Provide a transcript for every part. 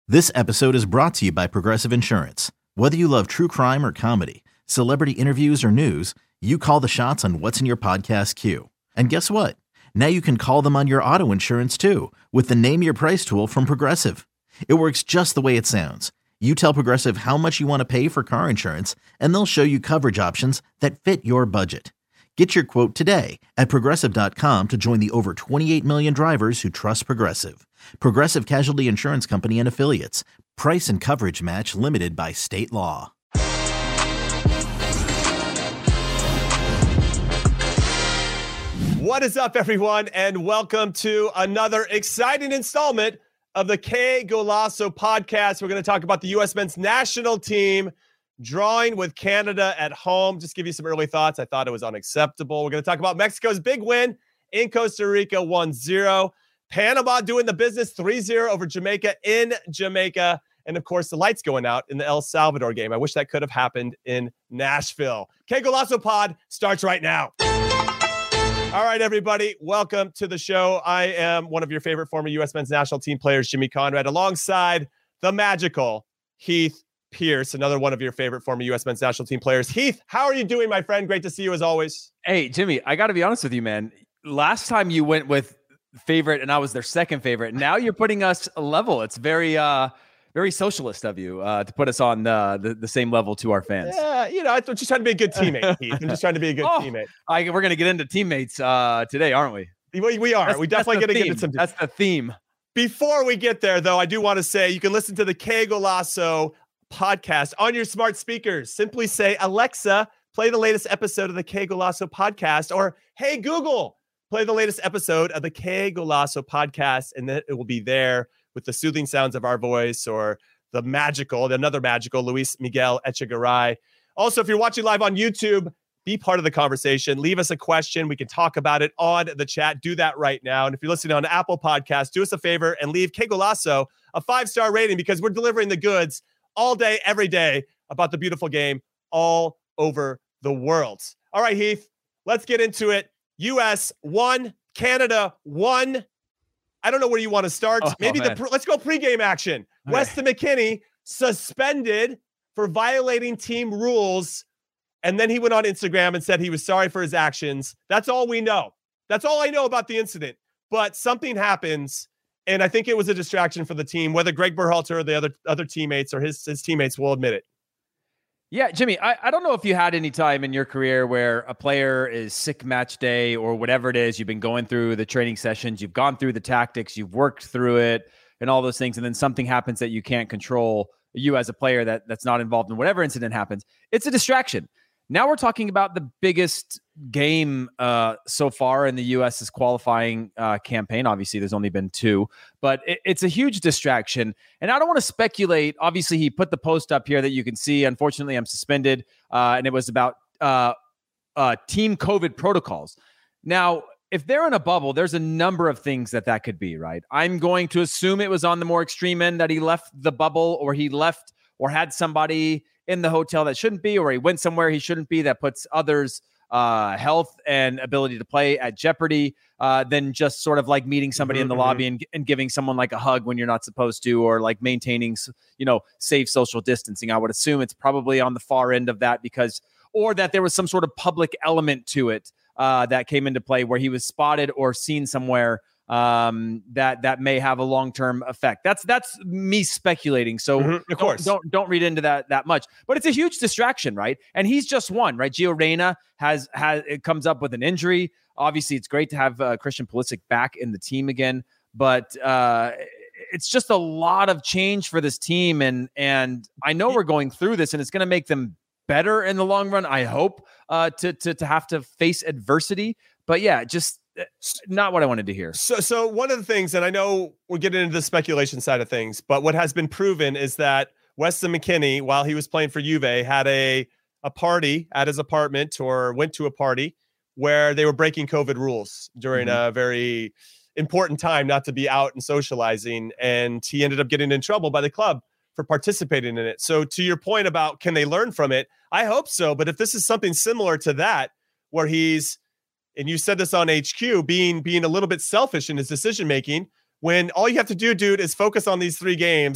This episode is brought to you by Progressive Insurance. Whether you love true crime or comedy, celebrity interviews or news, you call the shots on what's in your podcast queue. And guess what? Now you can call them on your auto insurance too with the Name Your Price tool from Progressive. It works just the way it sounds. You tell Progressive how much you want to pay for car insurance, and they'll show you coverage options that fit your budget. Get your quote today at Progressive.com to join the over 28 million drivers who trust Progressive. Progressive Casualty Insurance Company and Affiliates. Price and coverage match limited by state law. What is up, everyone, and welcome to another exciting installment of the Qué Golazo podcast. We're going to talk about the U.S. men's national team drawing with Canada at home. Just give you some early thoughts. I thought it was unacceptable. We're going to talk about Mexico's big win in Costa Rica, 1-0. Panama doing the business, 3-0 over Jamaica in Jamaica. And, of course, the lights going out in the El Salvador game. I wish that could have happened in Nashville. Qué Golazo pod starts right now. All right, everybody, welcome to the show. I am one of your favorite former U.S. men's national team players, Jimmy Conrad, alongside the magical Heath Pierce, another one of your favorite former U.S. men's national team players. Heath, how are you doing, my friend? Great to see you as always. Hey, Jimmy, I got to be honest with you, man. Last time you went with favorite and I was their second favorite. Now you're putting us a level. It's very socialist of you to put us on the same level to our fans. Yeah, I'm just trying to be a good teammate, Heath. I'm just trying to be a good teammate. We're going to get into teammates today, aren't we? We are. We definitely going to get into some. That's the theme. Before we get there, though, I do want to say you can listen to the Qué Golazo podcast on your smart speakers. Simply say, Alexa, play the latest episode of the Qué Golazo podcast, or hey, Google, play the latest episode of the Qué Golazo podcast, and then it will be there with the soothing sounds of our voice or another magical Luis Miguel Echegaray. Also, if you're watching live on YouTube, be part of the conversation. Leave us a question. We can talk about it on the chat. Do that right now. And if you're listening on Apple Podcasts, do us a favor and leave Qué Golazo a 5-star rating, because we're delivering the goods all day, every day about the beautiful game all over the world. All right, Heath, let's get into it. US 1, Canada 1. I don't know where you want to start. Let's go pregame action. Okay. Weston McKennie suspended for violating team rules. And then he went on Instagram and said he was sorry for his actions. That's all we know. That's all I know about the incident. But something happens, and I think it was a distraction for the team, whether Greg Berhalter or the other teammates or his teammates will admit it. Yeah, Jimmy, I don't know if you had any time in your career where a player is sick match day or whatever it is. You've been going through the training sessions, you've gone through the tactics, you've worked through it and all those things, and then something happens that you can't control, you as a player that's not involved in whatever incident happens. It's a distraction. Now we're talking about the biggest game so far in the U.S.'s qualifying campaign. Obviously, there's only been 2, but it's a huge distraction. And I don't want to speculate. Obviously, he put the post up here that you can see. Unfortunately, I'm suspended, and it was about team COVID protocols. Now, if they're in a bubble, there's a number of things that could be, right? I'm going to assume it was on the more extreme end that he left the bubble, or he left or had somebody in the hotel that shouldn't be, or he went somewhere he shouldn't be that puts others' health and ability to play at jeopardy, than just sort of like meeting somebody in the lobby and giving someone like a hug when you're not supposed to, or like maintaining, safe social distancing. I would assume it's probably on the far end of that, or that there was some sort of public element to it that came into play where he was spotted or seen somewhere that may have a long-term effect. That's me speculating. So of course, don't read into that much, but it's a huge distraction, right? And he's just one, right? Gio Reyna it comes up with an injury. Obviously it's great to have Christian Pulisic back in the team again, but it's just a lot of change for this team. And I know we're going through this and it's going to make them better in the long run. I hope to have to face adversity, but yeah, just not what I wanted to hear. So one of the things, and I know we're getting into the speculation side of things, but what has been proven is that Weston McKennie, while he was playing for Juve, had a party at his apartment, or went to a party where they were breaking COVID rules during a very important time not to be out and socializing. And he ended up getting in trouble by the club for participating in it. So to your point about, can they learn from it? I hope so. But if this is something similar to that, where he's, and you said this on HQ, being a little bit selfish in his decision-making, when all you have to do, dude, is focus on these 3 games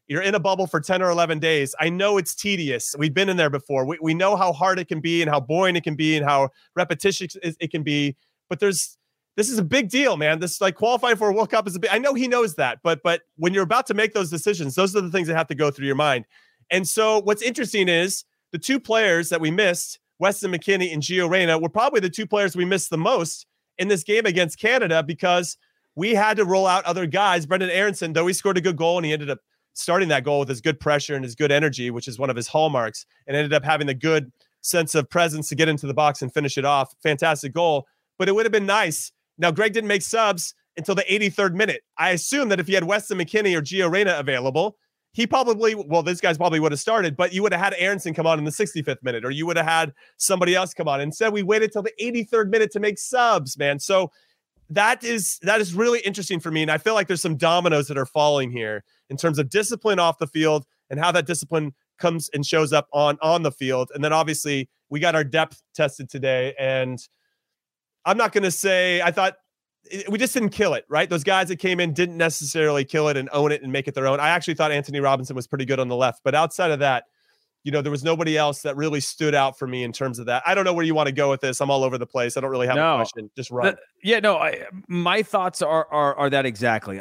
You're in a bubble for 10 or 11 days. I know it's tedious. We've been in there before. We know how hard it can be and how boring it can be and how repetitious it can be. But this is a big deal, man. This like qualifying for a World Cup is a big. I know he knows that, but when you're about to make those decisions, those are the things that have to go through your mind. And so what's interesting is the two players that we missed, Weston McKennie and Gio Reyna, were probably the two players we missed the most in this game against Canada because we had to roll out other guys. Brendan Aronson, though he scored a good goal and he ended up starting that goal with his good pressure and his good energy, which is one of his hallmarks, and ended up having the good sense of presence to get into the box and finish it off. Fantastic goal. But it would have been nice. Now, Greg didn't make subs until the 83rd minute. I assume that if he had Weston McKennie or Gio Reyna available, these guys probably would have started, but you would have had Aronson come on in the 65th minute, or you would have had somebody else come on. Instead, we waited till the 83rd minute to make subs, man. So that is really interesting for me. And I feel like there's some dominoes that are falling here in terms of discipline off the field and how that discipline comes and shows up on the field. And then obviously we got our depth tested today. And I'm not going to say, I thought we just didn't kill it, right? Those guys that came in didn't necessarily kill it and own it and make it their own. I actually thought Anthony Robinson was pretty good on the left, but outside of that, there was nobody else that really stood out for me in terms of that. I don't know where you want to go with this. I'm all over the place. I don't really have a question. Just run. My thoughts are that exactly.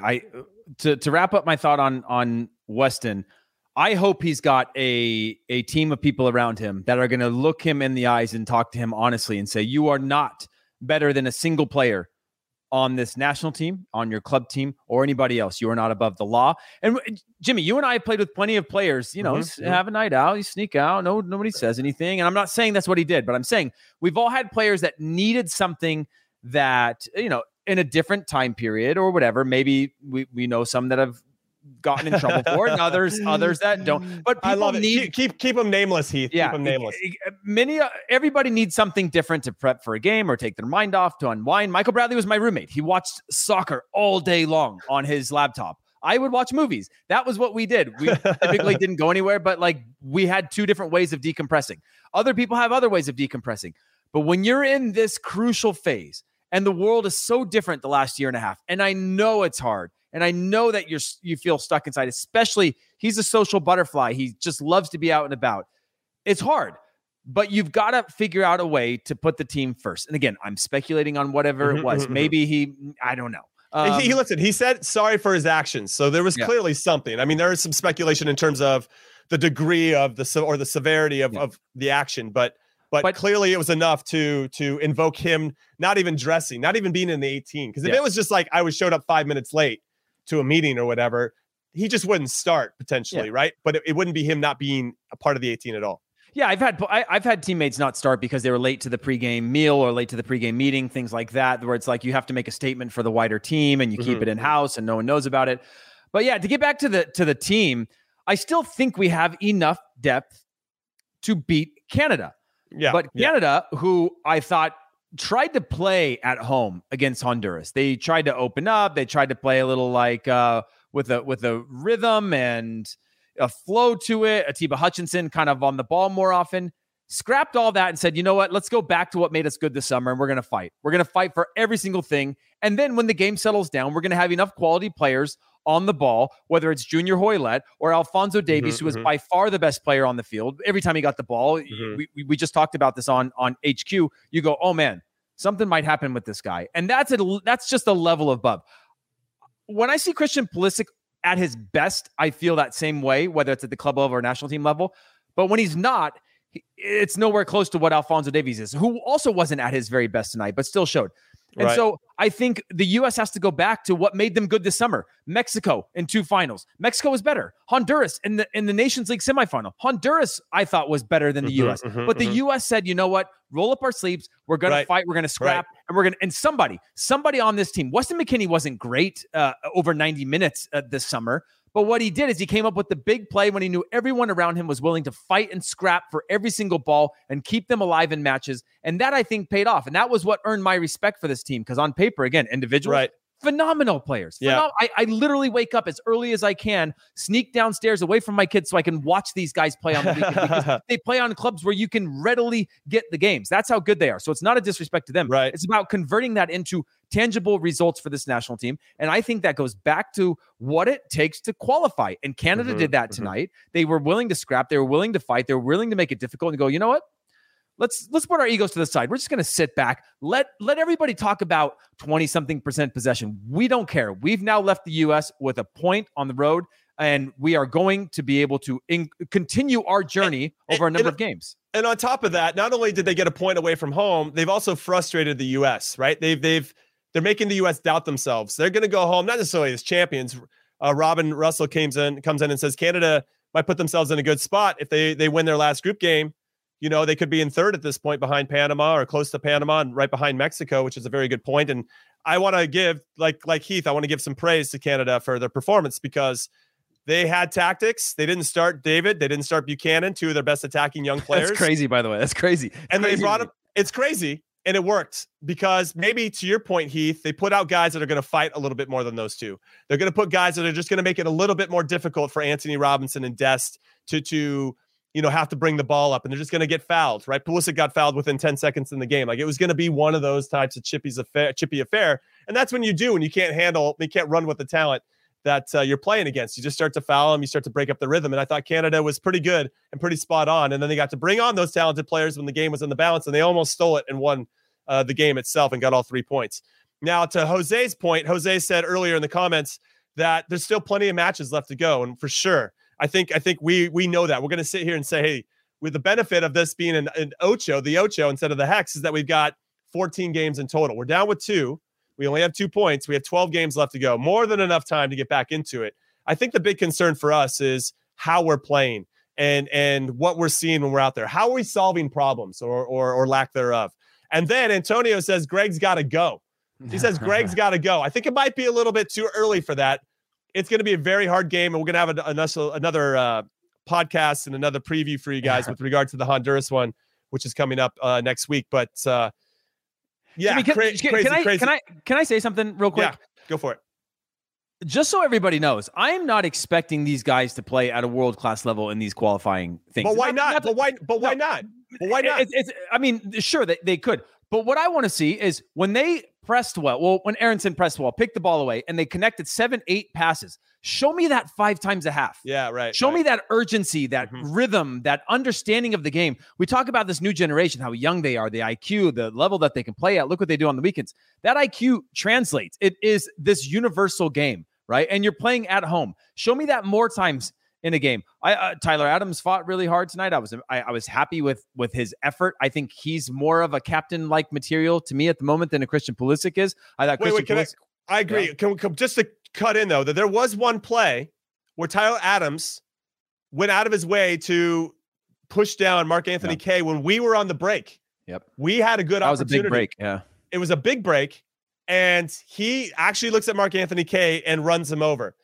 To wrap up my thought on Weston, I hope he's got a team of people around him that are going to look him in the eyes and talk to him honestly and say, you are not better than a single player on this national team, on your club team, or anybody else. You are not above the law. And Jimmy, you and I played with plenty of players, have a night out, you sneak out, nobody says anything. And I'm not saying that's what he did, but I'm saying we've all had players that needed something that, in a different time period or whatever. Maybe we know some that have gotten in trouble for it, and others that don't. But I love it. Keep them nameless, Heath. Yeah, keep them nameless. Everybody needs something different to prep for a game or take their mind off, to unwind. Michael Bradley was my roommate. He watched soccer all day long on his laptop. I would watch movies. That was what we did. We typically didn't go anywhere, but we had two different ways of decompressing. Other people have other ways of decompressing. But when you're in this crucial phase, and the world is so different the last year and a half, and I know it's hard, and I know that you feel stuck inside, especially he's a social butterfly. He just loves to be out and about. It's hard, but you've got to figure out a way to put the team first. And again, I'm speculating on whatever it was. Maybe I don't know. He said sorry for his actions. So there was clearly something. I mean, there is some speculation in terms of the degree of the severity of the action, but clearly it was enough to invoke him not even dressing, not even being in the 18. Because if it was just like I showed up 5 minutes late to a meeting or whatever, he just wouldn't start potentially, right? But it wouldn't be him not being a part of the 18 at all. Yeah, I've had teammates not start because they were late to the pregame meal or late to the pregame meeting, things like that, where it's like you have to make a statement for the wider team and you keep it in house and no one knows about it. But yeah, to get back to the team, I still think we have enough depth to beat Canada. Yeah, but Canada, who I thought tried to play at home against Honduras, they tried to open up. They tried to play a little with a rhythm and a flow to it. Atiba Hutchinson kind of on the ball more often. Scrapped all that and said, you know what? Let's go back to what made us good this summer, and we're going to fight. We're going to fight for every single thing. And then when the game settles down, we're going to have enough quality players on the ball, whether it's Junior Hoylett or Alphonso Davies, who was by far the best player on the field. Every time he got the ball, we just talked about this on HQ. You go, oh man, something might happen with this guy. And that's just a level above. When I see Christian Pulisic at his best, I feel that same way, whether it's at the club level or national team level. But when he's not, it's nowhere close to what Alphonso Davies is, who also wasn't at his very best tonight, but still showed. And so I think the U.S. has to go back to what made them good this summer. Mexico in 2 finals. Mexico was better. Honduras in the Nations League semifinal. Honduras, I thought, was better than the U.S. But the U.S. said, you know what? Roll up our sleeves. We're going to fight. We're going to scrap. And somebody on this team. Weston McKennie wasn't great over 90 minutes this summer. But what he did is he came up with the big play when he knew everyone around him was willing to fight and scrap for every single ball and keep them alive in matches. And that, I think, paid off. And that was what earned my respect for this team. Because on paper, again, individuals, Phenomenal players. Yeah. I literally wake up as early as I can, sneak downstairs away from my kids so I can watch these guys play on the weekend because they play on clubs where you can readily get the games. That's how good they are. So it's not a disrespect to them. Right. It's about converting that into tangible results for this national team. And I think that goes back to what it takes to qualify. And Canada did that tonight. They were willing to scrap. They were willing to fight. They were willing to make it difficult and go, you know what? Let's put our egos to the side. We're just going to sit back. Let everybody talk about 20-something% possession. We don't care. We've now left the U.S. with a point on the road, and we are going to be able to continue our journey over a number of games. And on top of that, not only did they get a point away from home, they've also frustrated the U.S., right? They're making the U.S. doubt themselves. They're going to go home, not necessarily as champions. Robin Russell comes in and says Canada might put themselves in a good spot if they win their last group game. You know, they could be in third at this point behind Panama or close to Panama and right behind Mexico, which is a very good point. And I want to give, like Heath, I want to give some praise to Canada for their performance because they had tactics. They didn't start David. They didn't start Buchanan, two of their best attacking young players. That's crazy, by the way. That's crazy. And they brought him. It's crazy. And it worked because maybe to your point, Heath, they put out guys that are going to fight a little bit more than those two. They're going to put guys that are just going to make it a little bit more difficult for Anthony Robinson and Dest to have to bring the ball up, and they're just going to get fouled, right? Pulisic got fouled within 10 seconds in the game. Like it was going to be one of those types of chippy affair. And that's when you can't run with the talent that you're playing against. You just start to foul them. You start to break up the rhythm. And I thought Canada was pretty good and pretty spot on. And then they got to bring on those talented players when the game was in the balance, and they almost stole it and won the game itself and got all 3 points. Now to Jose's point, Jose said earlier in the comments that there's still plenty of matches left to go. And for sure, I think we know that. We're going to sit here and say, hey, with the benefit of this being an Ocho, the Ocho instead of the Hex, is that we've got 14 games in total. We're down with 2. We only have 2 points. We have 12 games left to go. More than enough time to get back into it. I think the big concern for us is how we're playing and what we're seeing when we're out there. How are we solving problems or lack thereof? And then Antonio says Greg's got to go. He says Greg's got to go. I think it might be a little bit too early for that. It's going to be a very hard game, and we're going to have another podcast and another preview for you guys with regard to the Honduras one, which is coming up next week. But yeah, crazy. Can I say something real quick? Yeah, go for it. Just so everybody knows, I am not expecting these guys to play at a world-class level in these qualifying things. But why not? But why not? I mean, sure, they could. But what I want to see is when they pressed when Aronson pressed well, picked the ball away, and they connected 7-8 passes, show me that 5 times a half. Yeah, right. Show me that urgency, that rhythm, that understanding of the game. We talk about this new generation, how young they are, the IQ, the level that they can play at. Look what they do on the weekends. That IQ translates. It is this universal game, right? And you're playing at home. Show me that more times in a game. Tyler Adams fought really hard tonight. I was happy with his effort. I think he's more of a captain-like material to me at the moment than a Christian Pulisic is. I thought Pulisic. I agree. Yeah. Can just to cut in though, that there was one play where Tyler Adams went out of his way to push down Mark Anthony Kaye when we were on the break. Yep. We had a good opportunity. That was a big break. Yeah. It was a big break, and he actually looks at Mark Anthony Kaye and runs him over.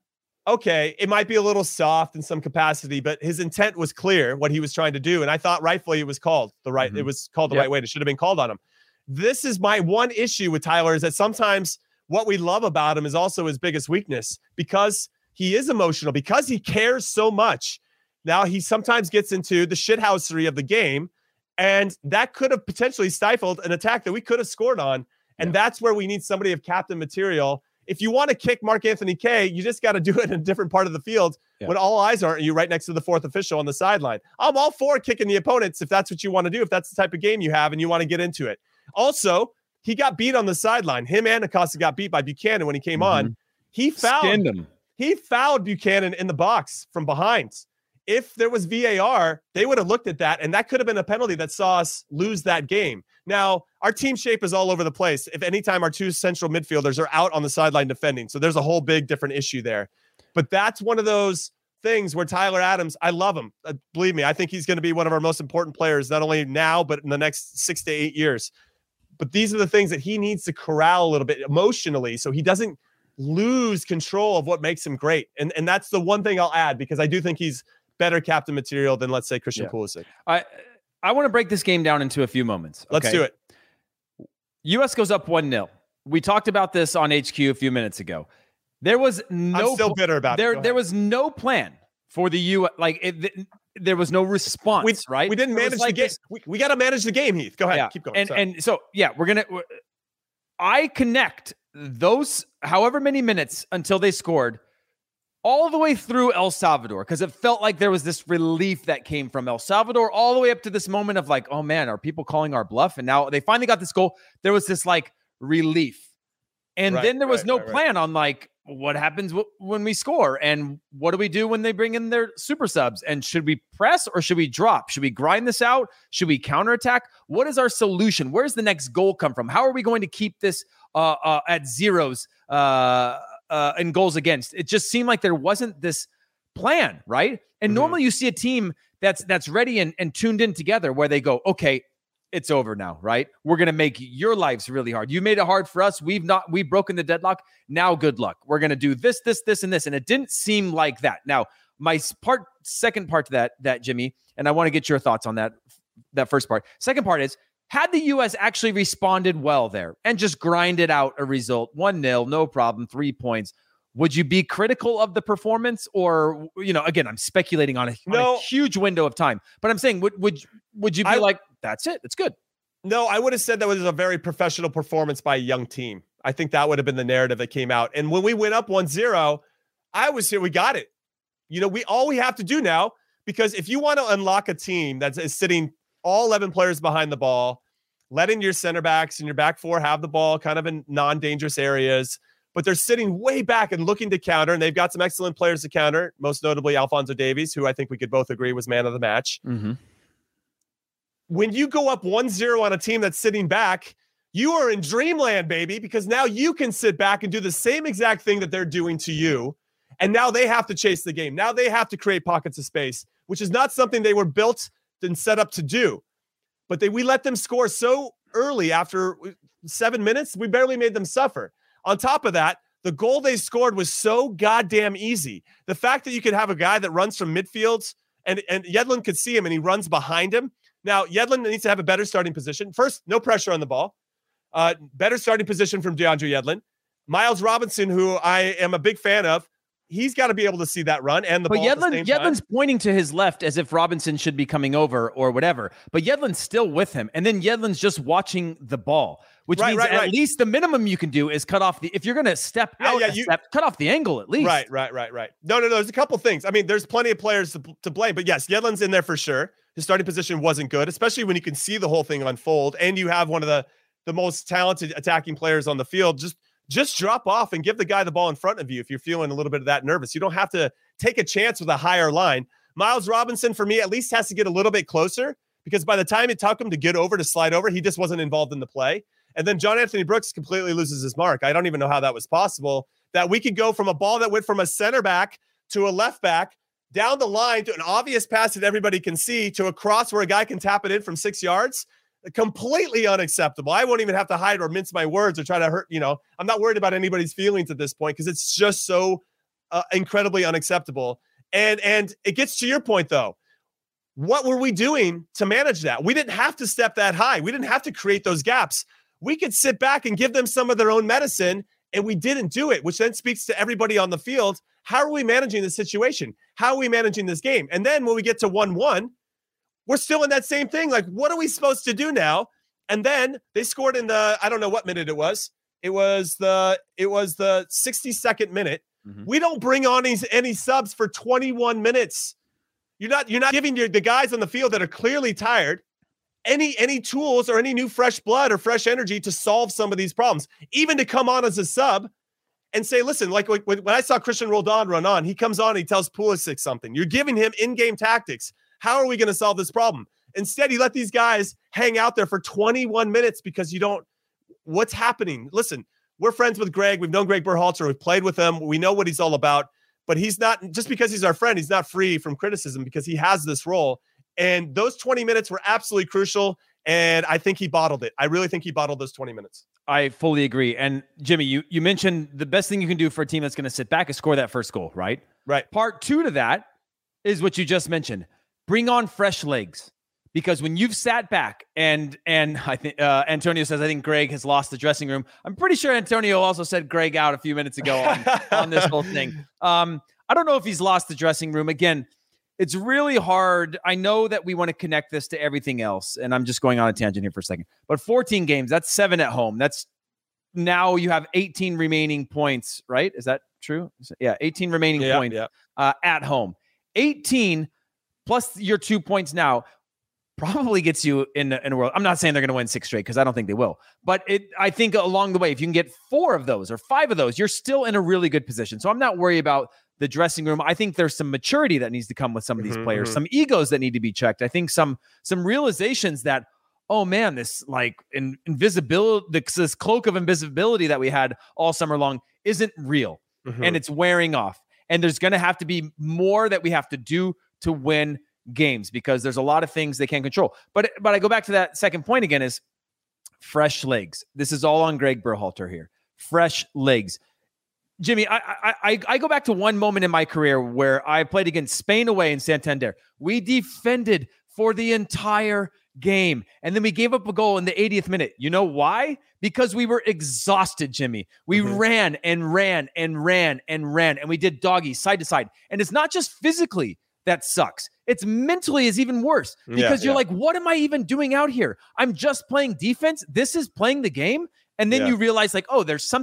Okay, it might be a little soft in some capacity, but his intent was clear, what he was trying to do. And I thought rightfully it was called the right. It was called the right way. It should have been called on him. This is my one issue with Tyler, is that sometimes what we love about him is also his biggest weakness, because he is emotional, because he cares so much. Now he sometimes gets into the shithousery of the game, and that could have potentially stifled an attack that we could have scored on. And that's where we need somebody of captain material. If you want to kick Mark Anthony Kaye, you just got to do it in a different part of the field when all eyes aren't you right next to the fourth official on the sideline. I'm all for kicking the opponents if that's what you want to do, if that's the type of game you have and you want to get into it. Also, he got beat on the sideline. Him and Acosta got beat by Buchanan when he came on. He fouled him. He fouled Buchanan in the box from behind. If there was VAR, they would have looked at that, and that could have been a penalty that saw us lose that game. Now, our team shape is all over the place. If anytime our 2 central midfielders are out on the sideline defending, so there's a whole big different issue there. But that's one of those things where Tyler Adams, I love him. Believe me, I think he's going to be one of our most important players, not only now, but in the next 6 to 8 years. But these are the things that he needs to corral a little bit emotionally so he doesn't lose control of what makes him great. And that's the one thing I'll add, because I do think he's better captain material than, let's say, Christian Pulisic. I want to break this game down into a few moments. Okay? Let's do it. U.S. goes up 1-0. we talked about this on HQ a few minutes ago. There was no. I'm still bitter about it. There was no plan for the U. There was no response. Right? We didn't manage the game. We got to manage the game, Heath. Go ahead. Yeah. Keep going. And so I connect those however many minutes until they scored all the way through El Salvador, because it felt like there was this relief that came from El Salvador all the way up to this moment of like, oh man, are people calling our bluff? And now they finally got this goal. There was this like relief. And then there was no plan on like, what happens when we score? And what do we do when they bring in their super subs? And should we press or should we drop? Should we grind this out? Should we counterattack? What is our solution? Where's the next goal come from? How are we going to keep this at zeros and goals against? It just seemed like there wasn't this plan, right? And normally you see a team that's ready and tuned in together where they go, okay, it's over now, right? We're going to make your lives really hard. You made it hard for us. We've broken the deadlock. Now, good luck. We're going to do this, and this. And it didn't seem like that. Now, my second part to that, Jimmy, and I want to get your thoughts on that first part. Second part is, had the U.S. actually responded well there and just grinded out a result, 1-0, no problem, 3 points, would you be critical of the performance? Or, again, I'm speculating on a huge window of time, but I'm saying, would you be like, that's it, it's good? No, I would have said that was a very professional performance by a young team. I think that would have been the narrative that came out. And when we went up 1-0, I was here. We got it. All we have to do now, because if you want to unlock a team that is sitting all 11 players behind the ball, letting your center backs and your back four have the ball kind of in non-dangerous areas, but they're sitting way back and looking to counter, and they've got some excellent players to counter, most notably Alphonso Davies, who I think we could both agree was man of the match. Mm-hmm. When you go up 1-0 on a team that's sitting back, you are in dreamland, baby, because now you can sit back and do the same exact thing that they're doing to you, and now they have to chase the game. Now they have to create pockets of space, which is not something they were built and set up to do. But we let them score so early after 7 minutes, we barely made them suffer. On top of that, the goal they scored was so goddamn easy. The fact that you could have a guy that runs from midfield and Yedlin could see him and he runs behind him. Now, Yedlin needs to have a better starting position. First, no pressure on the ball. Better starting position from DeAndre Yedlin. Miles Robinson, who I am a big fan of, he's got to be able to see that run and the ball at the same time. Yedlin's pointing to his left as if Robinson should be coming over or whatever, but Yedlin's still with him. And then Yedlin's just watching the ball, which means at least the minimum you can do is cut off if you're going to step out, cut off the angle at least. Right. No. There's a couple things. I mean, there's plenty of players to blame, but yes, Yedlin's in there for sure. His starting position wasn't good, especially when you can see the whole thing unfold and you have one of the most talented attacking players on the field. Just drop off and give the guy the ball in front of you if you're feeling a little bit of that nervous. You don't have to take a chance with a higher line. Miles Robinson, for me, at least has to get a little bit closer, because by the time it took him to get over, to slide over, he just wasn't involved in the play. And then John Anthony Brooks completely loses his mark. I don't even know how that was possible, that we could go from a ball that went from a center back to a left back down the line to an obvious pass that everybody can see to a cross where a guy can tap it in from 6 yards. Completely unacceptable. I won't even have to hide or mince my words or try to hurt. I'm not worried about anybody's feelings at this point because it's just so incredibly unacceptable. And it gets to your point, though. What were we doing to manage that? We didn't have to step that high. We didn't have to create those gaps. We could sit back and give them some of their own medicine, and we didn't do it, which then speaks to everybody on the field. How are we managing the situation? How are we managing this game? And then when we get to 1-1, we're still in that same thing. Like, what are we supposed to do now? And then they scored in the, I don't know what minute it was. It was the 62nd minute. Mm-hmm. We don't bring on any subs for 21 minutes. You're not giving the guys on the field that are clearly tired any tools or any new fresh blood or fresh energy to solve some of these problems, even to come on as a sub and say, listen, like when I saw Christian Roldan run on, he comes on, he tells Pulisic something. You're giving him in-game tactics. How are we going to solve this problem? Instead, you let these guys hang out there for 21 minutes because you don't. What's happening? Listen, we're friends with Greg. We've known Greg Berhalter. We've played with him. We know what he's all about. But he's not, just because he's our friend, he's not free from criticism because he has this role. And those 20 minutes were absolutely crucial. And I think he bottled it. I really think he bottled those 20 minutes. I fully agree. And Jimmy, you mentioned the best thing you can do for a team that's going to sit back is score that first goal, right? Right. Part two to that is what you just mentioned. Bring on fresh legs. Because when you've sat back and I think Antonio says, I think Greg has lost the dressing room. I'm pretty sure Antonio also said Greg out a few minutes ago on this whole thing. I don't know if he's lost the dressing room. Again, it's really hard. I know that we want to connect this to everything else, and I'm just going on a tangent here for a second. But 14 games, that's 7 at home. That's now you have 18 remaining points, right? Is that true? Yeah, 18 remaining points at home. 18 plus your 2 points now probably gets you in a world. I'm not saying they're going to win 6 straight because I don't think they will. But I think along the way, if you can get 4 of those or 5 of those, you're still in a really good position. So I'm not worried about the dressing room. I think there's some maturity that needs to come with some of these players, some egos that need to be checked. I think some realizations that, oh man, this like invisibility, this cloak of invisibility that we had all summer long isn't real, and it's wearing off. And there's going to have to be more that we have to do to win games because there's a lot of things they can't control. But I go back to that second point again is fresh legs. This is all on Greg Berhalter here. Fresh legs. Jimmy, I go back to one moment in my career where I played against Spain away in Santander. We defended for the entire game, and then we gave up a goal in the 80th minute. You know why? Because we were exhausted, Jimmy. We ran and ran and ran and ran, and we did doggy side to side. And it's not just physically that sucks. It's mentally is even worse because you're like, what am I even doing out here? I'm just playing defense. This is playing the game. And then you realize like, oh, there's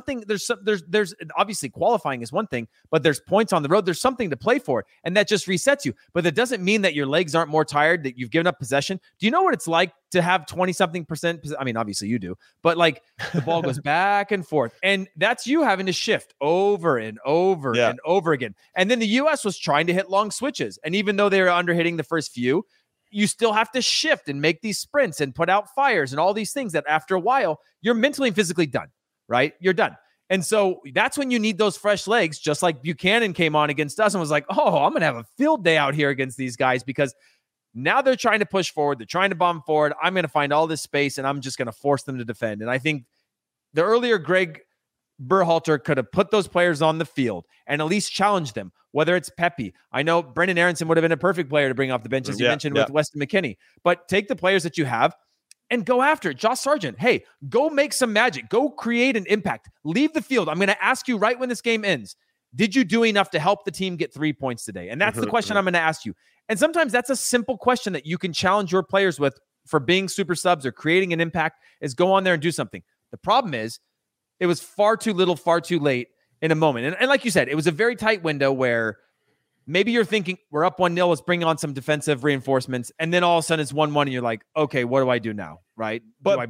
obviously qualifying is one thing, but there's points on the road. There's something to play for. And that just resets you. But that doesn't mean that your legs aren't more tired, that you've given up possession. Do you know what it's like to have 20-something%? I mean, obviously you do, but like the ball goes back and forth. And that's you having to shift over and over and over again. And then the U.S. was trying to hit long switches. And even though they were under hitting the first few, you still have to shift and make these sprints and put out fires and all these things that after a while, you're mentally and physically done, right? You're done. And so that's when you need those fresh legs, just like Buchanan came on against us and was like, oh, I'm going to have a field day out here against these guys because now they're trying to push forward. They're trying to bomb forward. I'm going to find all this space and I'm just going to force them to defend. And I think the earlier Greg Berhalter could have put those players on the field and at least challenged them, whether it's Pepe. I know Brendan Aronson would have been a perfect player to bring off the bench, as you mentioned with Weston McKennie. But take the players that you have and go after it. Josh Sargent, hey, go make some magic. Go create an impact. Leave the field. I'm going to ask you right when this game ends, did you do enough to help the team get 3 points today? And that's the question I'm going to ask you. And sometimes that's a simple question that you can challenge your players with for being super subs or creating an impact is go on there and do something. The problem is it was far too little, far too late in a moment. And like you said, it was a very tight window where maybe you're thinking we're up 1-0, let's bring on some defensive reinforcements. And then all of a sudden it's 1-1 and you're like, okay, what do I do now? Right. But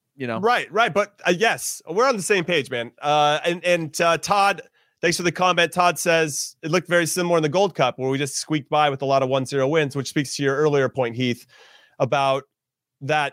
Right. But yes, we're on the same page, man. And Todd, thanks for the comment. Todd says it looked very similar in the Gold Cup where we just squeaked by with a lot of 1-0 wins, which speaks to your earlier point, Heath, about that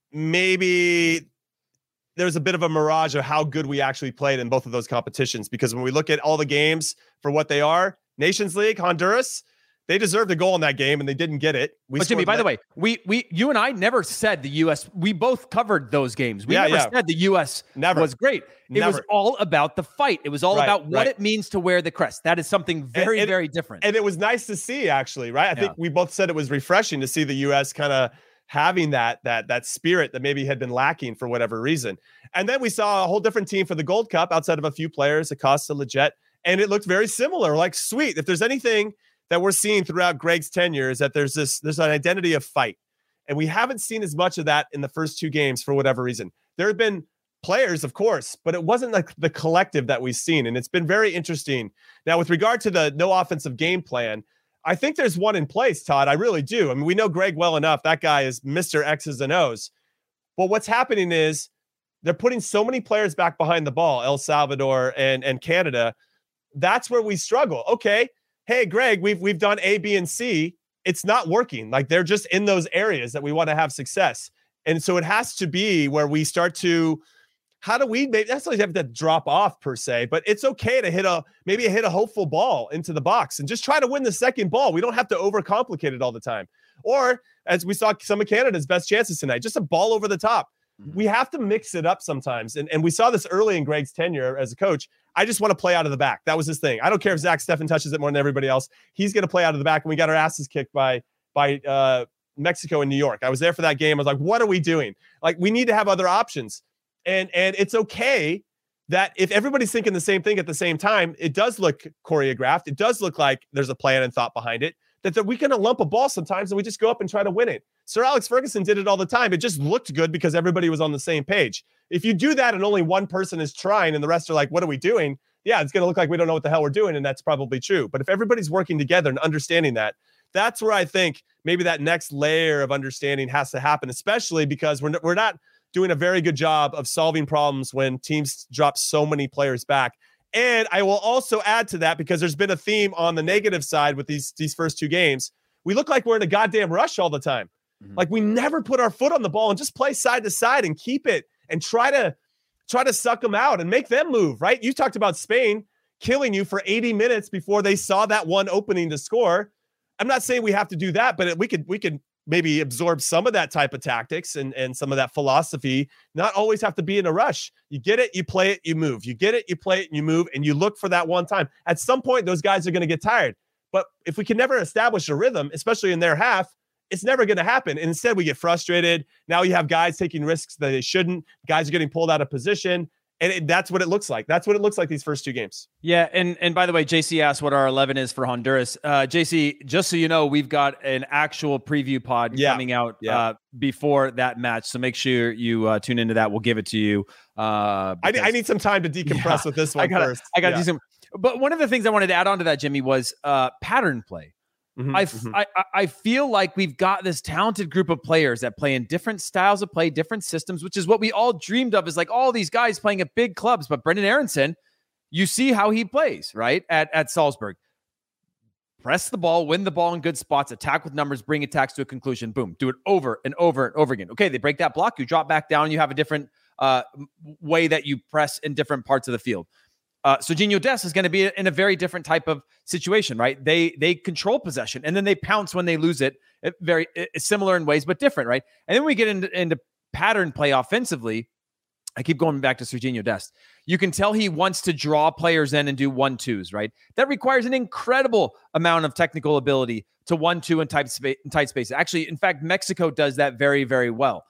maybe there's a bit of a mirage of how good we actually played in both of those competitions. Because when we look at all the games for what they are, Nations League, Honduras, they deserved a goal in that game and they didn't get it. But Jimmy, by the way, you and I never said the U.S. We both covered those games. We never said the U.S. was great. It was all about the fight. It was all about what it means to wear the crest. That is something very, very different. And it was nice to see, actually, right? I think we both said it was refreshing to see the U.S. kind of having that spirit that maybe had been lacking for whatever reason. And then we saw a whole different team for the Gold Cup outside of a few players, Acosta, Lletget, and it looked very similar. Like, sweet. If there's anything that we're seeing throughout Greg's tenure is that there's an identity of fight. And we haven't seen as much of that in the first 2 games for whatever reason. There have been players, of course, but it wasn't like the collective that we've seen. And it's been very interesting. Now, with regard to the no offensive game plan, I think there's one in place, Todd. I really do. I mean, we know Greg well enough. That guy is Mr. X's and O's. But what's happening is they're putting so many players back behind the ball, El Salvador and Canada. That's where we struggle. Okay, hey, Greg, we've done A, B, and C. It's not working. Like, they're just in those areas that we want to have success. And so it has to be where we start to, how do we maybe that's not have to drop off per se, but it's okay to hit a hopeful ball into the box and just try to win the second ball. We don't have to overcomplicate it all the time. Or as we saw some of Canada's best chances tonight, just a ball over the top. We have to mix it up sometimes. And we saw this early in Greg's tenure as a coach. I just want to play out of the back. That was his thing. I don't care if Zach Steffen touches it more than everybody else. He's going to play out of the back. And we got our asses kicked by Mexico and New York. I was there for that game. I was like, what are we doing? Like, we need to have other options. And it's okay that if everybody's thinking the same thing at the same time, it does look choreographed. It does look like there's a plan and thought behind it, that we can lump a ball sometimes and we just go up and try to win it. Sir Alex Ferguson did it all the time. It just looked good because everybody was on the same page. If you do that and only one person is trying and the rest are like, what are we doing? Yeah, it's going to look like we don't know what the hell we're doing. And that's probably true. But if everybody's working together and understanding that, that's where I think maybe that next layer of understanding has to happen, especially because we're not doing a very good job of solving problems when teams drop so many players back. And I will also add to that, because there's been a theme on the negative side with these first 2 games. We look like we're in a goddamn rush all the time. Like, we never put our foot on the ball and just play side to side and keep it and try to suck them out and make them move, right? You talked about Spain killing you for 80 minutes before they saw that one opening to score. I'm not saying we have to do that, but we could maybe absorb some of that type of tactics and some of that philosophy, not always have to be in a rush. You get it, you play it, you move. You get it, you play it, and you move, and you look for that one time. At some point, those guys are going to get tired. But if we can never establish a rhythm, especially in their half, it's never going to happen. And instead, we get frustrated. Now you have guys taking risks that they shouldn't. Guys are getting pulled out of position. And that's what it looks like. That's what it looks like these first 2 games. Yeah, and by the way, JC asked what our 11 is for Honduras. JC, just so you know, we've got an actual preview pod coming out before that match. So make sure you tune into that. We'll give it to you. I need some time to decompress with this one first. I got to do some. But one of the things I wanted to add on to that, Jimmy, was pattern play. I feel like we've got this talented group of players that play in different styles of play, different systems, which is what we all dreamed of, is like all these guys playing at big clubs. But Brendan Aronson, you see how he plays, right? At Salzburg. Press the ball, win the ball in good spots, attack with numbers, bring attacks to a conclusion. Boom. Do it over and over and over again. Okay, they break that block. You drop back down. You have a different way that you press in different parts of the field. Sergiño Dest is going to be in a very different type of situation, right? They control possession and then they pounce when they lose it. Very similar in ways, but different, right? And then we get into pattern play offensively. I keep going back to Sergiño Dest. You can tell he wants to draw players in and do 1-2s, right? That requires an incredible amount of technical ability to 1-2 in tight space. Actually, in fact, Mexico does that very, very well.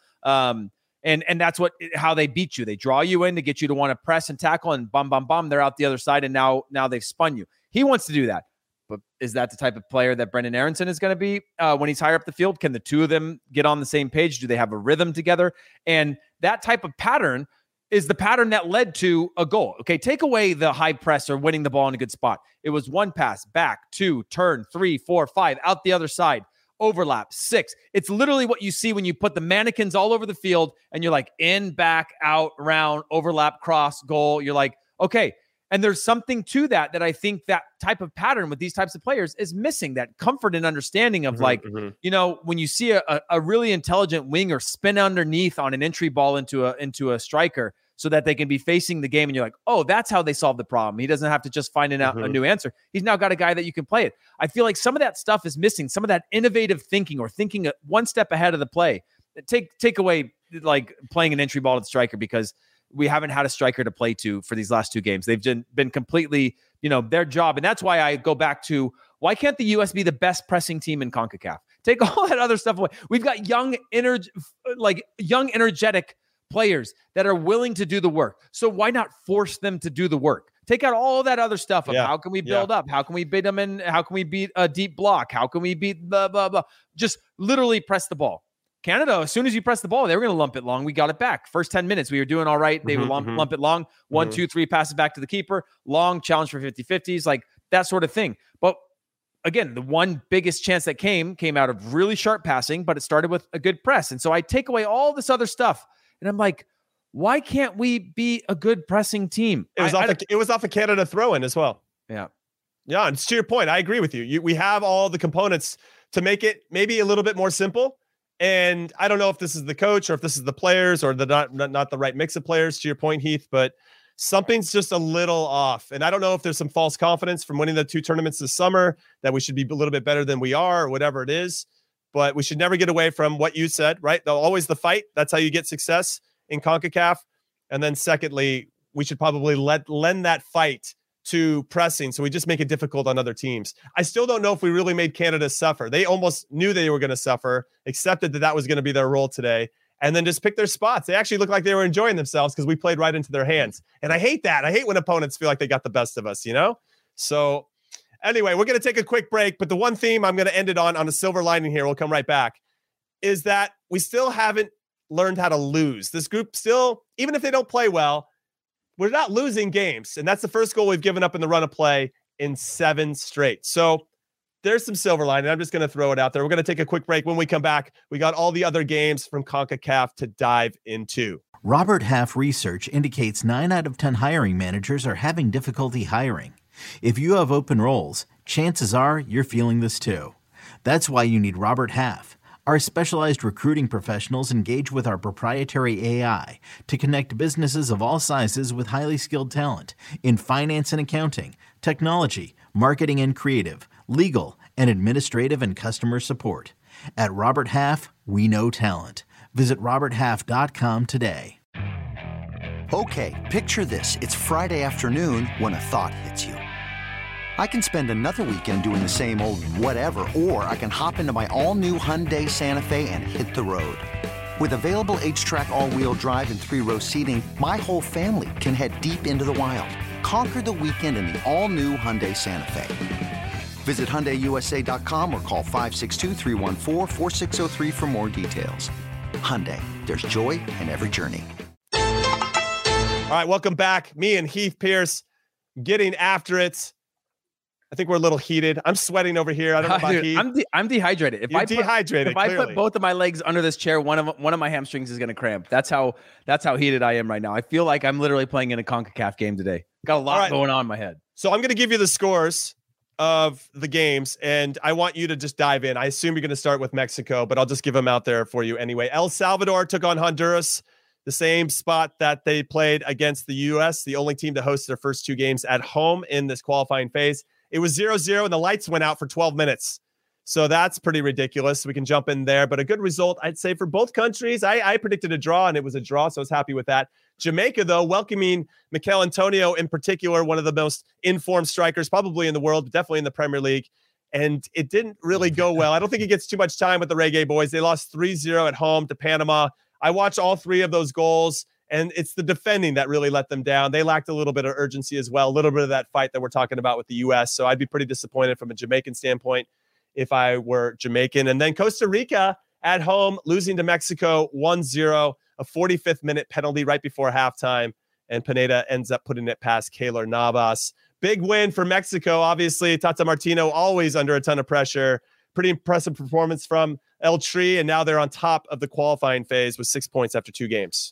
And that's how they beat you. They draw you in to get you to want to press and tackle, and bum, bum, bum, they're out the other side, and now they've spun you. He wants to do that. But is that the type of player that Brendan Aronson is going to be when he's higher up the field? Can the two of them get on the same page? Do they have a rhythm together? And that type of pattern is the pattern that led to a goal. Okay, take away the high press or winning the ball in a good spot. It was 1 pass, back, 2, turn, 3, 4, 5, out the other side, overlap, 6. It's literally what you see when you put the mannequins all over the field and you're like in, back, out, round, overlap, cross, goal. You're like, okay. And there's something to that I think that type of pattern with these types of players is missing, that comfort and understanding of you know, when you see a really intelligent winger spin underneath on an entry ball into a striker so that they can be facing the game and you're like, oh, that's how they solve the problem. He doesn't have to just find a new answer. He's now got a guy that you can play it. I feel like some of that stuff is missing, some of that innovative thinking or thinking one step ahead of the play. Take away like playing an entry ball to the striker, because we haven't had a striker to play to for these last 2 games. They've been completely, you know, their job. And that's why I go back to, why can't the U.S. be the best pressing team in CONCACAF? Take all that other stuff away. We've got young, energetic players that are willing to do the work. So why not force them to do the work? Take out all that other stuff of how can we build up? How can we beat them in? How can we beat a deep block? How can we beat blah, blah, blah? Just literally press the ball. Canada, as soon as you press the ball, they were going to lump it long. We got it back. First 10 minutes, we were doing all right. They would lump it long. 1, 2, 3 passes back to the keeper. Long challenge for 50-50s, like that sort of thing. But again, the one biggest chance that came out of really sharp passing, but it started with a good press. And so I take away all this other stuff, and I'm like, why can't we be a good pressing team? It was off a Canada throw-in as well. Yeah. Yeah, and to your point, I agree with you. We have all the components to make it maybe a little bit more simple. And I don't know if this is the coach or if this is the players or the not the right mix of players, to your point, Heath, but something's just a little off. And I don't know if there's some false confidence from winning the 2 tournaments this summer that we should be a little bit better than we are or whatever it is. But we should never get away from what you said, right? Always the fight. That's how you get success in CONCACAF. And then secondly, we should probably lend that fight to pressing. So we just make it difficult on other teams. I still don't know if we really made Canada suffer. They almost knew they were going to suffer, accepted that was going to be their role today, and then just picked their spots. They actually looked like they were enjoying themselves because we played right into their hands. And I hate that. I hate when opponents feel like they got the best of us, So anyway, we're going to take a quick break, but the one theme I'm going to end it on a silver lining here, we'll come right back, is that we still haven't learned how to lose. This group still, even if they don't play well, we're not losing games. And that's the first goal we've given up in the run of play in 7 straight. So there's some silver lining. I'm just going to throw it out there. We're going to take a quick break. When we come back, we got all the other games from CONCACAF to dive into. Robert Half research indicates 9 out of 10 hiring managers are having difficulty hiring. If you have open roles, chances are you're feeling this too. That's why you need Robert Half. Our specialized recruiting professionals engage with our proprietary AI to connect businesses of all sizes with highly skilled talent in finance and accounting, technology, marketing and creative, legal, and administrative and customer support. At Robert Half, we know talent. Visit roberthalf.com today. Okay, picture this. It's Friday afternoon when a thought hits you. I can spend another weekend doing the same old whatever, or I can hop into my all-new Hyundai Santa Fe and hit the road. With available H-Track all-wheel drive and 3-row seating, my whole family can head deep into the wild. Conquer the weekend in the all-new Hyundai Santa Fe. Visit HyundaiUSA.com or call 562-314-4603 for more details. Hyundai, there's joy in every journey. All right, welcome back. Me and Heath Pierce getting after it. I think we're a little heated. I'm sweating over here. I don't know about Heath. I'm dehydrated. If I put both of my legs under this chair, one of my hamstrings is going to cramp. That's how heated I am right now. I feel like I'm literally playing in a CONCACAF game today. Got a lot going on in my head. So I'm going to give you the scores of the games, and I want you to just dive in. I assume you're going to start with Mexico, but I'll just give them out there for you anyway. El Salvador took on Honduras, the same spot that they played against the U.S., the only team to host their first 2 games at home in this qualifying phase. It was 0-0 and the lights went out for 12 minutes. So that's pretty ridiculous. We can jump in there, but a good result, I'd say, for both countries. I predicted a draw, and it was a draw, so I was happy with that. Jamaica, though, welcoming Mikel Antonio in particular, one of the most informed strikers probably in the world, but definitely in the Premier League. And it didn't really go well. I don't think he gets too much time with the Reggae Boys. They lost 3-0 at home to Panama. I watched all 3 of those goals, and it's the defending that really let them down. They lacked a little bit of urgency as well, a little bit of that fight that we're talking about with the U.S. So I'd be pretty disappointed from a Jamaican standpoint if I were Jamaican. And then Costa Rica at home, losing to Mexico 1-0, a 45th minute penalty right before halftime. And Pineda ends up putting it past Keylor Navas. Big win for Mexico. Obviously, Tata Martino always under a ton of pressure. Pretty impressive performance from El Tri. And now they're on top of the qualifying phase with 6 points after 2 games.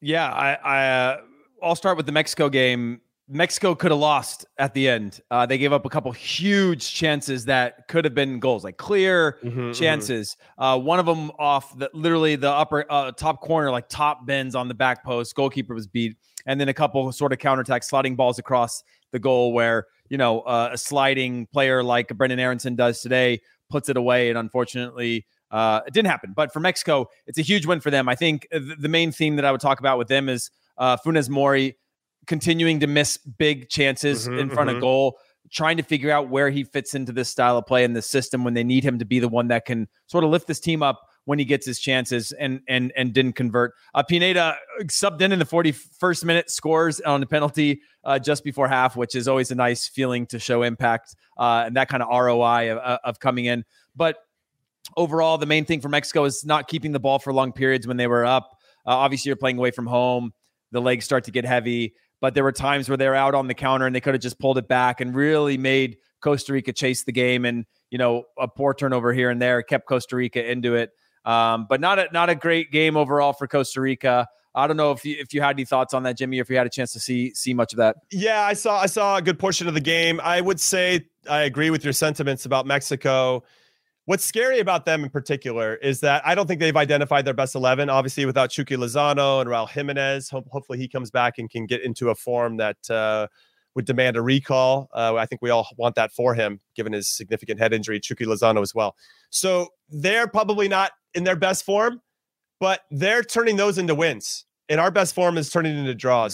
Yeah, I'll start with the Mexico game. Mexico could have lost at the end. They gave up a couple huge chances that could have been goals, like clear chances. One of them off literally the upper top corner, like top bends on the back post. Goalkeeper was beat. And then a couple sort of counterattacks, sliding balls across the goal where, a sliding player like Brendan Aronson does today puts it away. And unfortunately, it didn't happen. But for Mexico, it's a huge win for them. I think the main theme that I would talk about with them is Funes Mori continuing to miss big chances in front of goal, trying to figure out where he fits into this style of play in the system when they need him to be the one that can sort of lift this team up when he gets his chances and didn't convert. Pineda subbed in the 41st minute, scores on the penalty just before half, which is always a nice feeling to show impact and that kind of ROI of coming in. But overall, the main thing for Mexico is not keeping the ball for long periods when they were up. Obviously, you're playing away from home. The legs start to get heavy. But there were times where they were out on the counter and they could have just pulled it back and really made Costa Rica chase the game. And, a poor turnover here and there kept Costa Rica into it. But not a great game overall for Costa Rica. I don't know if you had any thoughts on that, Jimmy, or if you had a chance to see much of that. Yeah, I saw a good portion of the game. I would say I agree with your sentiments about Mexico. What's scary about them in particular is that I don't think they've identified their best 11, obviously without Chucky Lozano and Raul Jimenez. Hopefully he comes back and can get into a form that would demand a recall. I think we all want that for him, given his significant head injury, Chucky Lozano as well. So they're probably not in their best form, but they're turning those into wins. And our best form is turning into draws.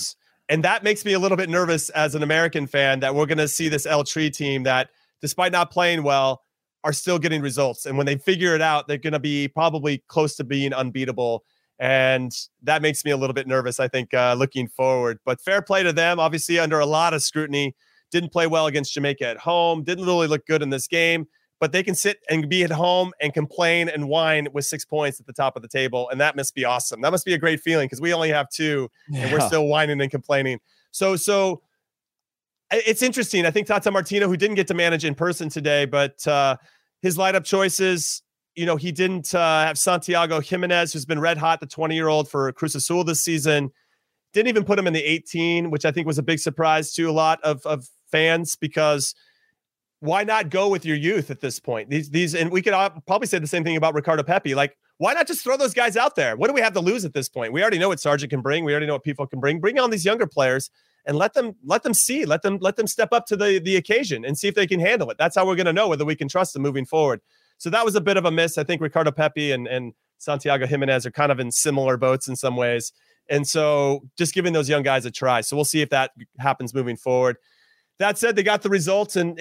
And that makes me a little bit nervous as an American fan that we're going to see this El Tri team that, despite not playing well, are still getting results. And when they figure it out, they're going to be probably close to being unbeatable. And that makes me a little bit nervous, I think, looking forward. But fair play to them, obviously under a lot of scrutiny. Didn't play well against Jamaica at home. Didn't really look good in this game. But they can sit and be at home and complain and whine with 6 points at the top of the table. And that must be awesome. That must be a great feeling because we only have 2 and we're still whining and complaining. So it's interesting. I think Tata Martino, who didn't get to manage in person today, but his lineup choices, he didn't have Santiago Jimenez, who's been red hot, the 20-year-old for Cruz Azul this season. Didn't even put him in the 18, which I think was a big surprise to a lot of fans because why not go with your youth at this point? These, and we could probably say the same thing about Ricardo Pepi. Like, why not just throw those guys out there? What do we have to lose at this point? We already know what Sargent can bring. We already know what people can bring. Bring on these younger players and let them step up to the occasion and see if they can handle it. That's how we're going to know whether we can trust them moving forward. So that was a bit of a miss. I think Ricardo Pepi and Santiago Jimenez are kind of in similar boats in some ways. And so just giving those young guys a try. So we'll see if that happens moving forward. That said, they got the results, and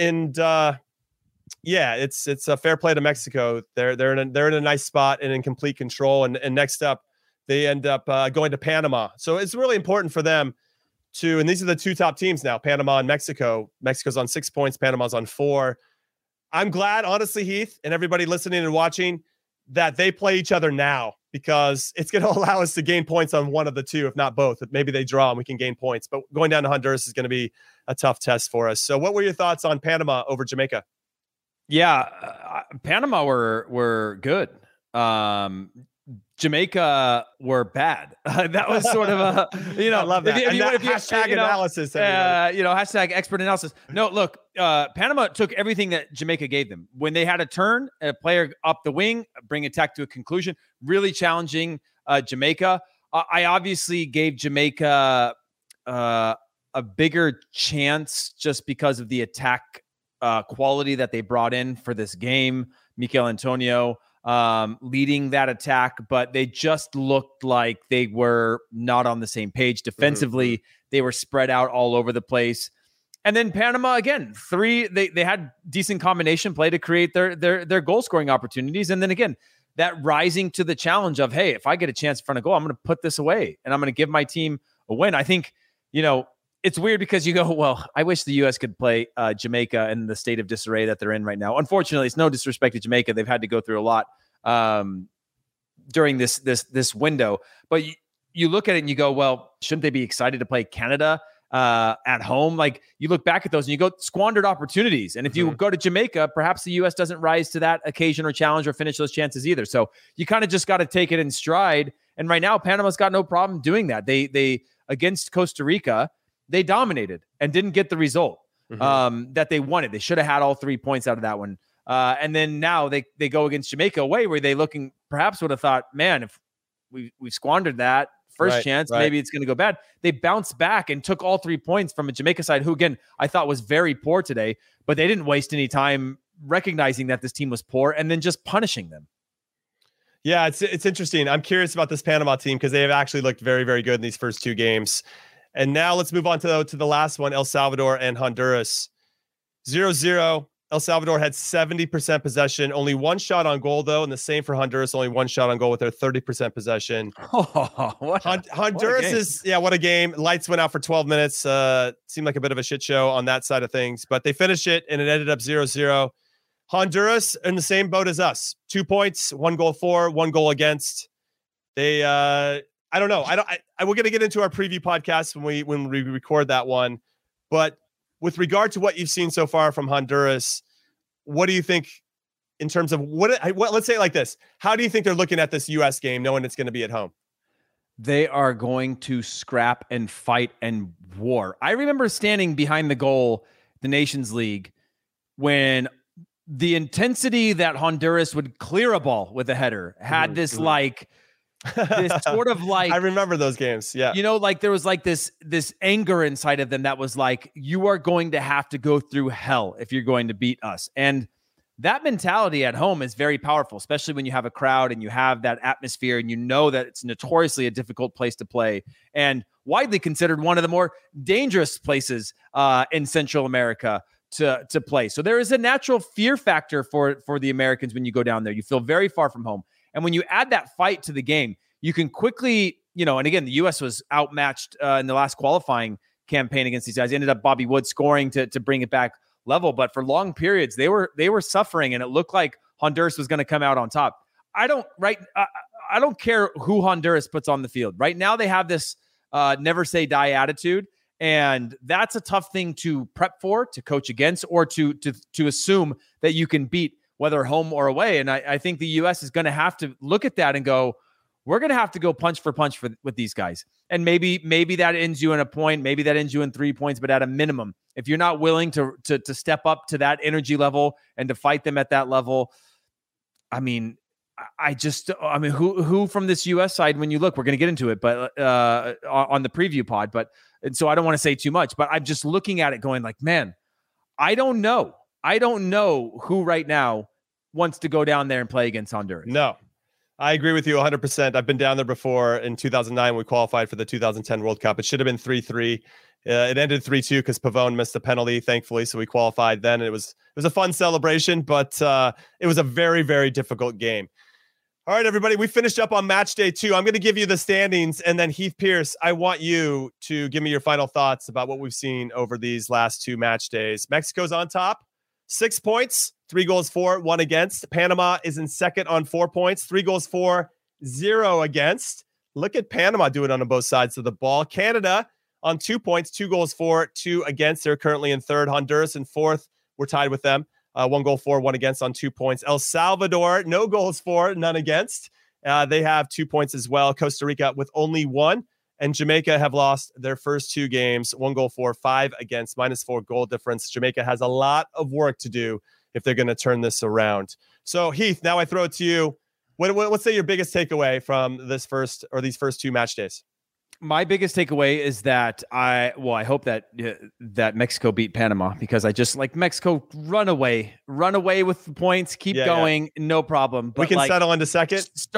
it's a fair play to Mexico. They're in a nice spot and in complete control. And next up, they end up going to Panama. So it's really important for them to, and these are the 2 top teams now, Panama and Mexico. Mexico's on 6 points, Panama's on 4. I'm glad, honestly, Heath, and everybody listening and watching, that they play each other now, because it's going to allow us to gain points on one of the 2, if not both. Maybe they draw and we can gain points, but going down to Honduras is going to be a tough test for us. So what were your thoughts on Panama over Jamaica? Yeah, Panama were good. Jamaica were bad. That was sort of a, I love that. Hashtag analysis. Hashtag expert analysis. No, look, Panama took everything that Jamaica gave them. When they had a turn, a player up the wing, bring attack to a conclusion, really challenging Jamaica. I obviously gave Jamaica a bigger chance just because of the attack quality that they brought in for this game. Mikel Antonio leading that attack, but they just looked like they were not on the same page. Defensively, they were spread out all over the place. And then Panama, again, they had decent combination play to create their goal scoring opportunities. And then again, that rising to the challenge of, hey, if I get a chance in front of goal, I'm going to put this away and I'm going to give my team a win. I think, it's weird because you go, well, I wish the U.S. could play Jamaica in the state of disarray that they're in right now. Unfortunately, it's no disrespect to Jamaica. They've had to go through a lot during this window. But you look at it and you go, well, shouldn't they be excited to play Canada at home? Like, you look back at those and you go, squandered opportunities. And if you go to Jamaica, perhaps the U.S. doesn't rise to that occasion or challenge or finish those chances either. So you kind of just got to take it in stride. And right now, Panama's got no problem doing that. They against Costa Rica, they dominated and didn't get the result that they wanted. They should have had all 3 points out of that one. And then now they go against Jamaica away, where they perhaps would have thought, man, if we squandered that first chance, maybe it's going to go bad. They bounced back and took all 3 points from a Jamaica side who, again, I thought was very poor today, but they didn't waste any time recognizing that this team was poor and then just punishing them. Yeah, it's interesting. I'm curious about this Panama team because they have actually looked very, very good in these first 2 games. And now let's move on to the last one, El Salvador and Honduras. 0-0. El Salvador had 70% possession, only 1 shot on goal, though, and the same for Honduras, only 1 shot on goal with their 30% possession. Honduras what a game. Lights went out for 12 minutes. Seemed like a bit of a shit show on that side of things, but they finished it, and it ended up 0-0. Honduras in the same boat as us. 2 points, 1 goal for, 1 goal against. They I don't know. We're going to get into our preview podcast when we record that one. But with regard to what you've seen so far from Honduras, what do you think in terms of what let's say it like this. How do you think they're looking at this U.S. game, knowing it's going to be at home? They are going to scrap and fight and war. I remember standing behind the goal, the Nations League, when the intensity that Honduras would clear a ball with a header had this this sort of like, I remember those games. Yeah. There was like this anger inside of them that was like, you are going to have to go through hell if you're going to beat us. And That mentality at home is very powerful, especially when you have a crowd and you have that atmosphere and you know that it's notoriously a difficult place to play and widely considered one of the more dangerous places in Central America to play. So there is a natural fear factor for the Americans when you go down there. You feel very far from home. And when you add that fight to the game, you can quickly, and again, the U.S. was outmatched in the last qualifying campaign against these guys. Ended up Bobby Wood scoring to bring it back level, but for long periods they were suffering, and it looked like Honduras was going to come out on top. I don't care who Honduras puts on the field. Right now they have this never say die attitude, and that's a tough thing to prep for, to coach against, or to assume that you can beat, whether home or away. And I think the U.S. is going to have to look at that and go, we're going to have to go punch for punch with these guys. And maybe that ends you in a point, maybe that ends you in 3 points, but at a minimum, if you're not willing to step up to that energy level and to fight them at that level, who from this U.S. side, when you look, we're going to get into it, but on the preview pod, and so I don't want to say too much, but I'm just looking at it going like, man, I don't know who right now wants to go down there and play against Honduras. No. I agree with you 100%. I've been down there before. In 2009, we qualified for the 2010 World Cup. It should have been 3-3. It ended 3-2 because Pavone missed a penalty, thankfully, so we qualified then. It was a fun celebration, but it was a very, very difficult game. All right, everybody, we finished up on match day 2. I'm going to give you the standings, and then Heath Pearce, I want you to give me your final thoughts about what we've seen over these last 2 match days. Mexico's on top, 6 points. 3 goals for, 1 against. Panama is in second on 4 points, 3 goals for, 0 against. Look at Panama doing it on both sides of the ball. Canada on 2 points, 2 goals for, 2 against. They're currently in third. Honduras in fourth. We're tied with them. 1 goal for, 1 against on 2 points. El Salvador, no goals for, none against. They have 2 points as well. Costa Rica with only 1. And Jamaica have lost their first 2 games, 1 goal for, 5 against, -4 goal difference. Jamaica has a lot of work to do if they're going to turn this around. So Heath, now I throw it to you. What's say your biggest takeaway from these first 2 match days? My biggest takeaway is that I hope that Mexico beat Panama, because I just like Mexico run away with the points, keep going, no problem. But we can settle into second.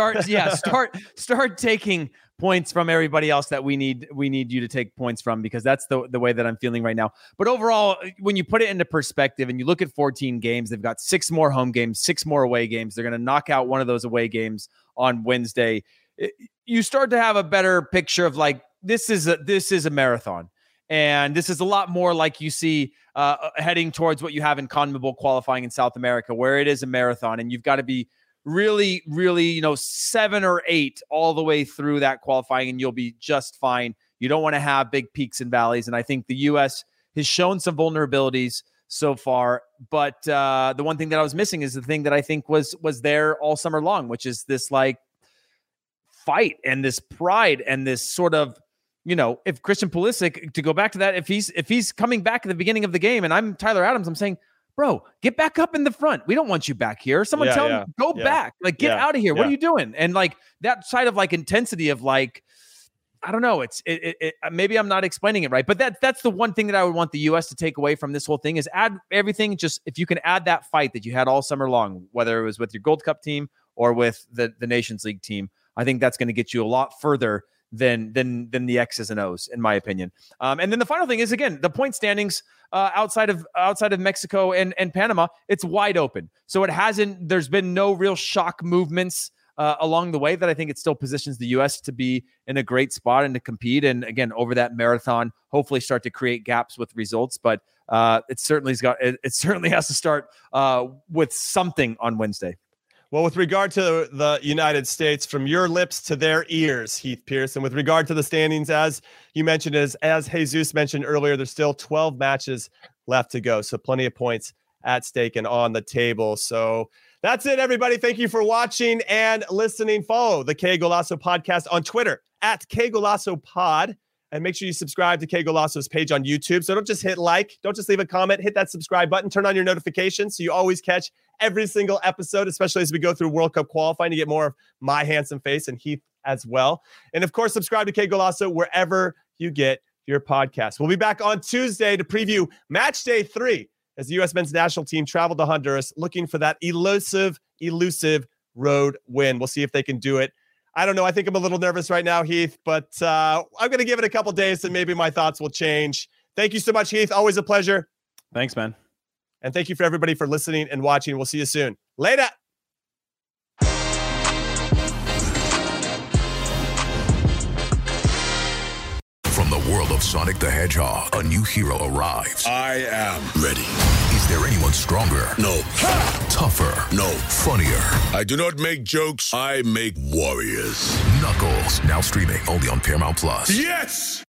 Start taking points from everybody else that we need you to take points from, because that's the way that I'm feeling right now. But overall, when you put it into perspective and you look at 14 games, they've got 6 more home games, 6 more away games. They're going to knock out one of those away games on Wednesday. You start to have a better picture of like, this is a marathon. And this is a lot more like you see heading towards what you have in CONMEBOL qualifying in South America, where it is a marathon and you've got to be really, really, 7 or 8 all the way through that qualifying and you'll be just fine. You don't want to have big peaks and valleys. And I think the U.S. has shown some vulnerabilities so far. But the one thing that I was missing is the thing that I think was there all summer long, which is this like fight and this pride and this sort of, if Christian Pulisic, to go back to that, if he's coming back at the beginning of the game and I'm Tyler Adams, I'm saying, bro, get back up in the front. We don't want you back here. Someone tell him, go back. Like, get out of here. What are you doing? And like that side of like intensity of like, I don't know. It's maybe I'm not explaining it right, but that's the one thing that I would want the U.S. to take away from this whole thing is add everything. Just if you can add that fight that you had all summer long, whether it was with your Gold Cup team or with the Nations League team, I think that's going to get you a lot further than the X's and O's, in my opinion. And then the final thing is, again, the point standings outside of Mexico and Panama, it's wide open. So there's been no real shock movements along the way that I think it still positions the U.S. to be in a great spot and to compete. And again, over that marathon, hopefully start to create gaps with results. But it certainly has to start with something on Wednesday. Well, with regard to the United States, from your lips to their ears, Heath Pearce, and with regard to the standings, as you mentioned, as Jesus mentioned earlier, there's still 12 matches left to go. So plenty of points at stake and on the table. So that's it, everybody. Thank you for watching and listening. Follow the Qué Golazo podcast on Twitter at Qué Golazo Pod. And make sure you subscribe to Qué Golazo's page on YouTube. So don't just hit like, don't just leave a comment, hit that subscribe button, turn on your notifications so you always catch every single episode, especially as we go through World Cup qualifying to get more of my handsome face and Heath as well. And of course, subscribe to Qué Golazo wherever you get your podcast. We'll be back on Tuesday to preview match day 3 as the U.S. men's national team traveled to Honduras looking for that elusive road win. We'll see if they can do it. I don't know. I think I'm a little nervous right now, Heath, but I'm going to give it a couple days and maybe my thoughts will change. Thank you so much, Heath. Always a pleasure. Thanks, man. And thank you for everybody for listening and watching. We'll see you soon. Later. From the world of Sonic the Hedgehog, a new hero arrives. I am ready. Is there anyone stronger? No. Tougher? No. Funnier? I do not make jokes. I make warriors. Knuckles, now streaming only on Paramount+. Yes!